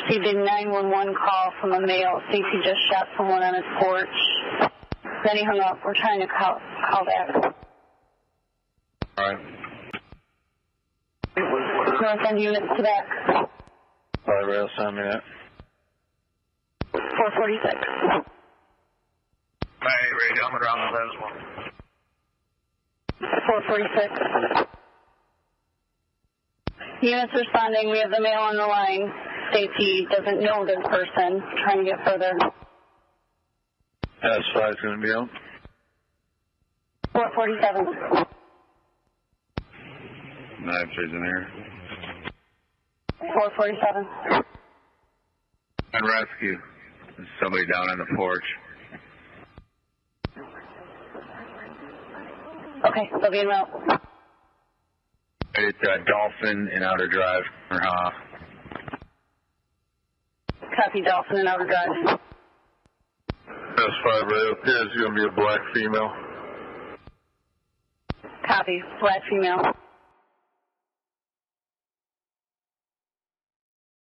Received a 911 call from a male. Thinks he just shot someone on his porch. Then he hung up. We're trying to call back. All right. North End units to back. All right, rail, send me that. 446. Hey, radio, I'm around the as well. 446. Units responding. We have the male on the line. States he doesn't know this person. Trying to get further. S5 is going to be out. 447. 9-3's in here. 447. And rescue. There's somebody down on the porch. Okay, they'll be en route. It's Dolphin and Outer Drive. Copy, Dolphin and Outer Drive. S5 rail appears going to be a black female. Copy, black female.